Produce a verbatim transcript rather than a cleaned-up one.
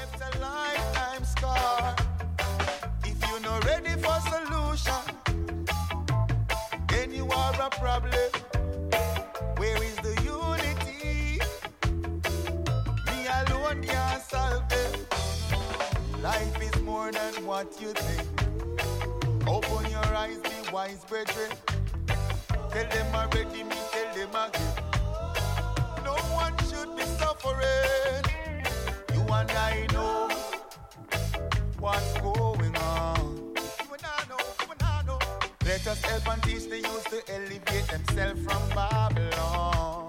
It's a lifetime scar. If you're not ready for solution, then you are a problem. Where is the unity? Me alone can't solve it. Life is more than what you think. Open your eyes, be wise, brethren. Tell them already, me tell them again. No one should be suffering. You and I know what's going on. You and I know, you and I know. Let us help and teach the youth to elevate themselves from Babylon.